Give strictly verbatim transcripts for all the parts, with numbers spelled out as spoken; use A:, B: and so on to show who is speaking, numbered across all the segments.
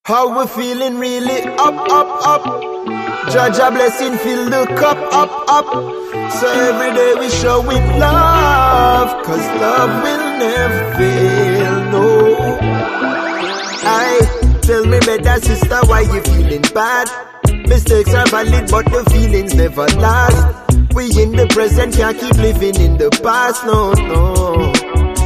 A: How we feeling really up, up, up. Jaja blessing fill the cup up, up. So every day we showing love, cause love will never fail, no. Aye, tell me better sister, why you feeling bad? Mistakes are valid but the feelings never last. We in the present, can't keep living in the past, no, no.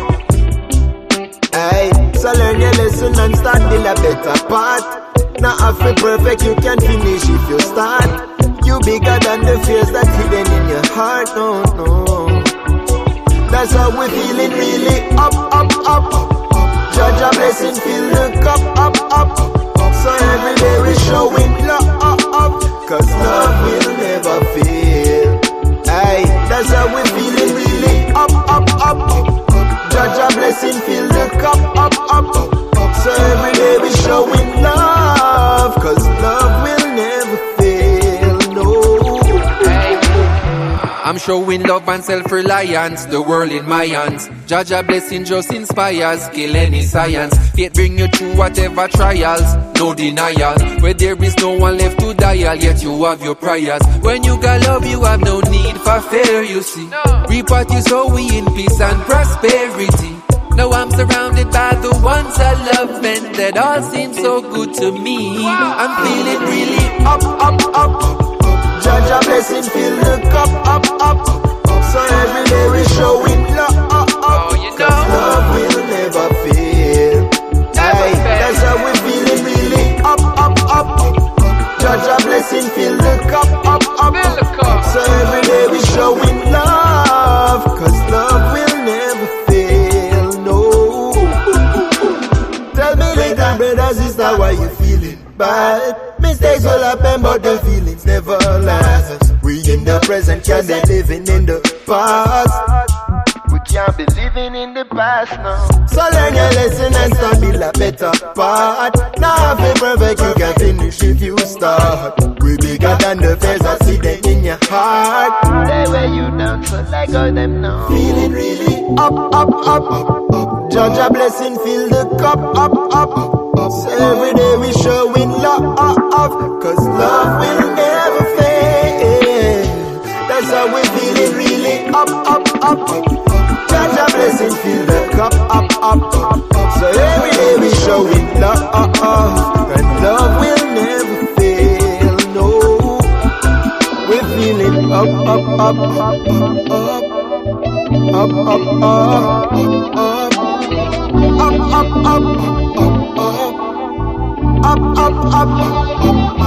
A: Aye, so learn your lesson and start build a better path. Not half it perfect, you can finish if you start. You bigger than the fears that hidden in your heart, no, no. That's how we feeling really up, up, up. Jaja blessing, fill the cup up, up. So every day we showing love, up, up. Cause love will never fail. Aye, that's how we feeling really up, up, up. Jaja blessing, fill the cup up, up. So every day we showing love, cause love will never fail, no.
B: I'm showing love and self-reliance, the world in my hands. Jaja blessing just inspires, kill any science. Faith bring you through whatever trials, no denial. Where there is no one left to dial, yet you have your prayers. When you got love, you have no need for fear, you see. Reap what you sow, we in peace and prosperity. Now I'm surrounded by the ones I love, and that all seems so good to me. I'm feeling really up, up, up.
A: Jaja blessing, fill the cup up, up. So every day we showing love, up, up. Cause love will never fail. Aye, that's how we feeling really up, up, up. Jaja blessing, fill the cup up, up. So every day we showing love, cause love will never fail, no. Tell me little brother, sister, why you feeling bad? Mistakes will happen, but the feelings never last. We in the present, can't be living in the past. We can't be living in the past now. So learn your lesson and start build a better part. Now if it's perfect, you can finish if you start. We bigger than the fears I see them in your heart. They wear you down, so let go them now. Feeling really up, up, up, up, up. Jaja blessing, fill the cup up, up. So every day we showing love, up, up. Cause love will never fail. That's how we feeling really up, up, up. Jaja blessing, fill the cup up, up, up. So every day we showing love, up, up. And love will never fail, no. We're feeling up, up, up, up, up. Up, up, up, up, up. Up, up, up, up, up. Up, up, up, up, up.